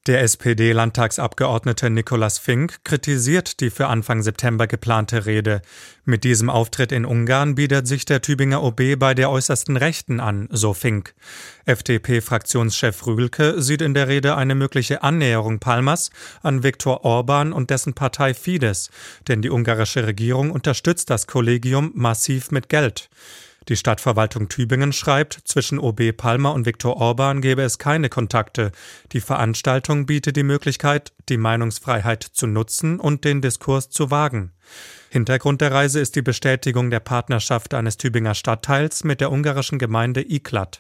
Der SPD-Landtagsabgeordnete Nicolas Fink kritisiert die für Anfang September geplante Rede. Mit diesem Auftritt in Ungarn bietet sich der Tübinger OB bei der äußersten Rechten an, so Fink. FDP-Fraktionschef Rühlke sieht in der Rede eine mögliche Annäherung Palmers an Viktor Orban und dessen Partei Fidesz, denn die ungarische Regierung unterstützt das Kollegium massiv mit Geld. Die Stadtverwaltung Tübingen schreibt, zwischen OB Palmer und Viktor Orban gebe es keine Kontakte. Die Veranstaltung biete die Möglichkeit, die Meinungsfreiheit zu nutzen und den Diskurs zu wagen. Hintergrund der Reise ist die Bestätigung der Partnerschaft eines Tübinger Stadtteils mit der ungarischen Gemeinde Iklat.